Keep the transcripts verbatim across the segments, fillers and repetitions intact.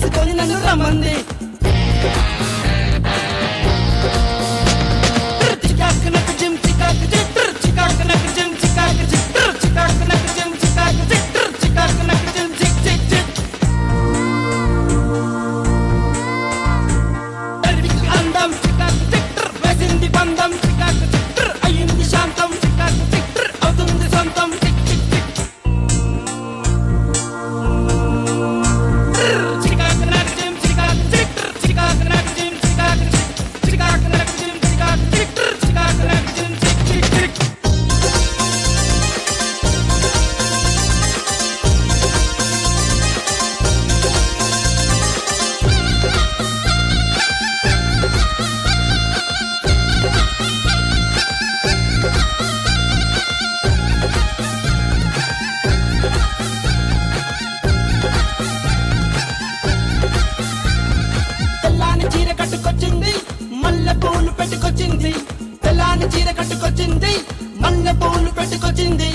హత్తుకొని నన్ను రమ్మంది చికాకు నాకు జిమ్ చికాకు చిట్టర్ చికాకు నాకు జిమ్ చికాకు చిట్టర్ చికాకు నాకు జిమ్ చికాకు చిట్టర్ చికాకు నాకు జిమ్ చిక్ చిక్ చిక్ అడికి అందం చికాకు చిట్టర్ వేసింది బంధం చికాకు చిట్టర్ అయ్యింది శాంతం చికాకు చిట్టర్ అవుతుంది సొంతం చిక్ చిక్ చిక్ చికాకు నాకు జిమ్ చికాకు చిట్టర్ చికాకు నాకు జిమ్ చికాకు చికాకు నాకు జిమ్ చికాకు చిట్టర్ చికాకు నాకు జిమ్ చిక్ చిక్ చిక్ తెల్లాని చీర కట్టుకొచ్చింది మల్లె పూలు పెట్టుకొచ్చింది తెల్లాని చీర కట్టుకొచ్చింది మల్లె పూలు పెట్టుకొచ్చింది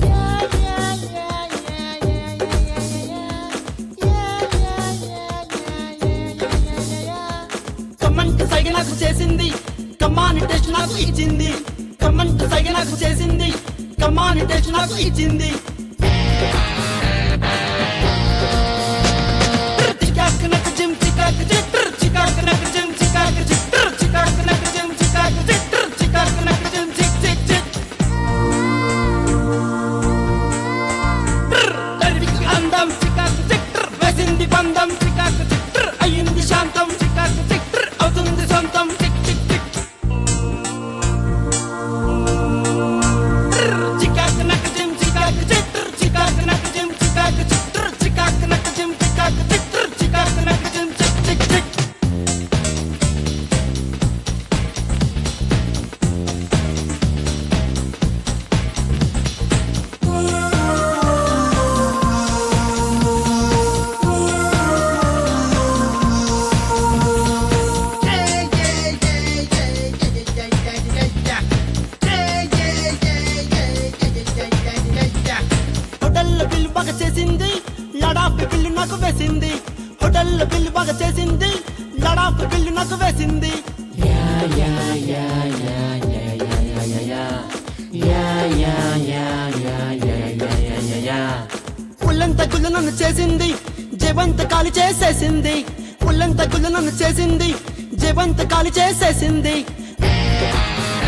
కమ్మంటి సైగ నాకు చేసింది కమ్మాని టెస్ట్ నాకు ఇచ్చింది కమ్మంటి సైగ నాకు చేసింది కమ్మాని టెస్ట్ నాకు ఇచ్చింది చికాకు నాకు జిమ్ చికాకు చిట్టర్ చికాకు నాకు జిమ్ చికాకు చిట్టర్ చికాకు నాకు జిమ్ చికాకు చిట్టర్ చికాకు నాకు జిమ్ చిక్ చిక్ చిక్ అడికి అందం చికాకు చిట్టర్ వేసింది బంధం చికాకు చిట్టర్ అయ్యింది శాంతం చికాకు చిట్టర్ అవుతుంది సొంతం చిక్ చిక్ చిక్ చికాకు నాకు జిమ్ చికాకు చిట్టర్ చికాకు నాకు జిమ్ చికాకు చిట్టర్ చికాకు నాకు జిమ్ చికాకు చిట్టర్ చికాకు నాకు జిమ్ చిక్ చిక్ చిక్ హోటల్లో బిల్లు బాగా చేసింది లడాఫ్ బిల్లు నాకు వేసింది హోటల్లో బిల్లు బాగా చేసింది లడాఫ్ బిల్లు నాకు వేసింది పుల్లంత గుళ్ళు నన్ను చేసింది జవంత కాలి చేసేసింది పుల్లంత గుళ్ళు నన్ను చేసింది జవంత కాలి చేసేసింది